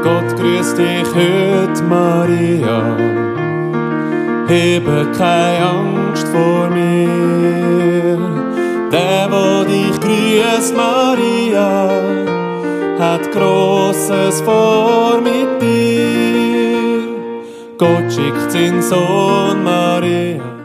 Gott grüßt dich heute, Maria. Habe keine Angst vor mir. Der, wo dich grüßt, Maria, hat Grosses vor mit dir. Gott schickt seinen Sohn, Maria.